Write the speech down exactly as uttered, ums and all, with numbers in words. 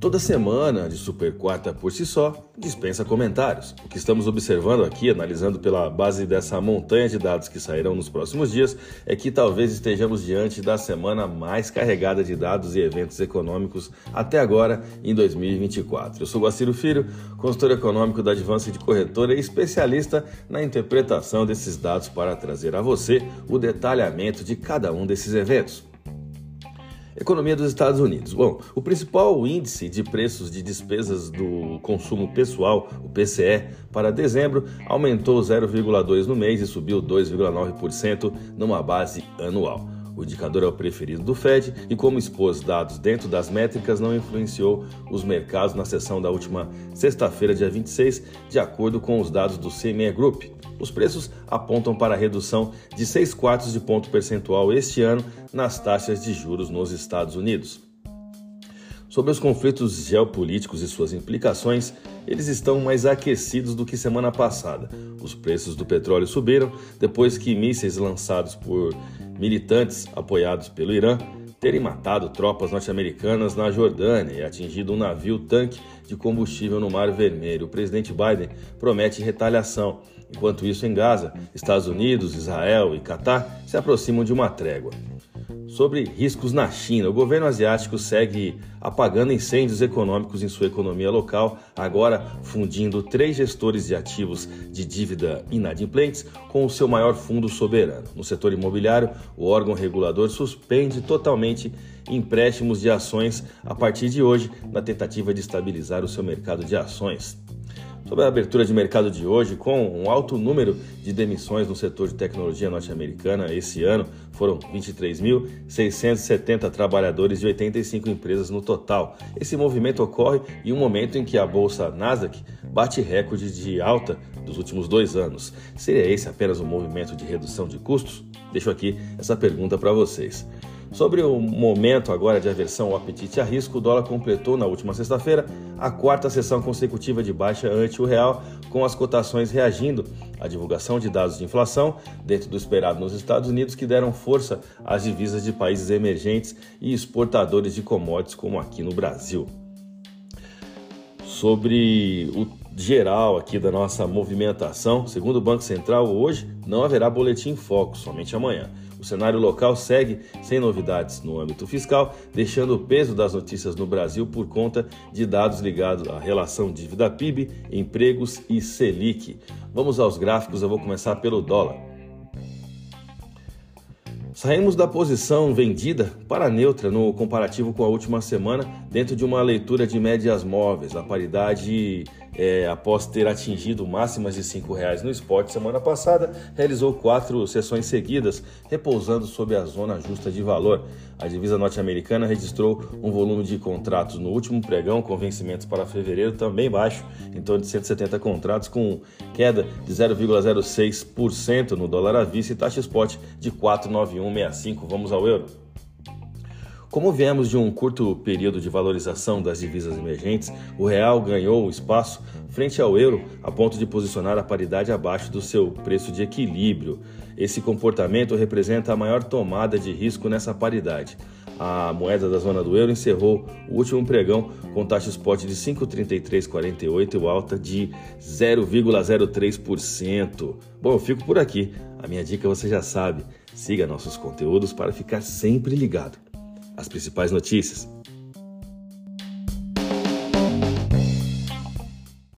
Toda semana de Super Quarta por si só dispensa comentários. O que estamos observando aqui, analisando pela base dessa montanha de dados que sairão nos próximos dias, é que talvez estejamos diante da semana mais carregada de dados e eventos econômicos até agora em dois mil e vinte e quatro. Eu sou Guaciro Filho, consultor econômico da Advance de Corretora e especialista na interpretação desses dados para trazer a você o detalhamento de cada um desses eventos. Economia dos Estados Unidos. Bom, o principal índice de preços de despesas do consumo pessoal, o P C E, para dezembro aumentou zero vírgula dois por cento no mês e subiu dois vírgula nove por cento numa base anual. O indicador é o preferido do Fed e, como expôs dados dentro das métricas, não influenciou os mercados na sessão da última sexta-feira, dia vinte e seis, de acordo com os dados do C M E Group. Os preços apontam para a redução de seis quartos de ponto percentual este ano nas taxas de juros nos Estados Unidos. Sobre os conflitos geopolíticos e suas implicações, eles estão mais aquecidos do que semana passada. Os preços do petróleo subiram depois que mísseis lançados por militantes apoiados pelo Irã terem matado tropas norte-americanas na Jordânia e atingido um navio-tanque de combustível no Mar Vermelho. O presidente Biden promete retaliação. Enquanto isso, em Gaza, Estados Unidos, Israel e Catar se aproximam de uma trégua. Sobre riscos na China, o governo asiático segue apagando incêndios econômicos em sua economia local, agora fundindo três gestores de ativos de dívida inadimplentes com o seu maior fundo soberano. No setor imobiliário, o órgão regulador suspende totalmente empréstimos de ações a partir de hoje, na tentativa de estabilizar o seu mercado de ações. Sobre a abertura de mercado de hoje, com um alto número de demissões no setor de tecnologia norte-americana esse ano, foram vinte e três mil seiscentos e setenta trabalhadores de oitenta e cinco empresas no total. Esse movimento ocorre em um momento em que a bolsa Nasdaq bate recorde de alta dos últimos dois anos. Seria esse apenas um movimento de redução de custos? Deixo aqui essa pergunta para vocês. Sobre o momento agora de aversão ao apetite a risco, o dólar completou na última sexta-feira a quarta sessão consecutiva de baixa ante o real, com as cotações reagindo à divulgação de dados de inflação dentro do esperado nos Estados Unidos, que deram força às divisas de países emergentes e exportadores de commodities, como aqui no Brasil. Sobre o geral aqui da nossa movimentação, segundo o Banco Central, hoje não haverá boletim em foco, somente amanhã. O cenário local segue sem novidades no âmbito fiscal, deixando o peso das notícias no Brasil por conta de dados ligados à relação dívida-P I B, empregos e Selic. Vamos aos gráficos, eu vou começar pelo dólar. Saímos da posição vendida para neutra no comparativo com a última semana, dentro de uma leitura de médias móveis. A paridade, é, após ter atingido máximas de cinco reais no spot semana passada, realizou quatro sessões seguidas, repousando sob a zona justa de valor. A divisa norte-americana registrou um volume de contratos no último pregão, com vencimentos para fevereiro também baixo, em torno de cento e setenta contratos, com queda de zero vírgula zero seis por cento no dólar à vista e taxa spot de quatro vírgula nove um seis cinco. Vamos ao euro. Como viemos de um curto período de valorização das divisas emergentes, o real ganhou espaço frente ao euro a ponto de posicionar a paridade abaixo do seu preço de equilíbrio. Esse comportamento representa a maior tomada de risco nessa paridade. A moeda da zona do euro encerrou o último pregão com taxa spot de cinco vírgula trinta e três quarenta e oito e alta de zero vírgula zero três por cento. Bom, eu fico por aqui. A minha dica você já sabe. Siga nossos conteúdos para ficar sempre ligado. As principais notícias.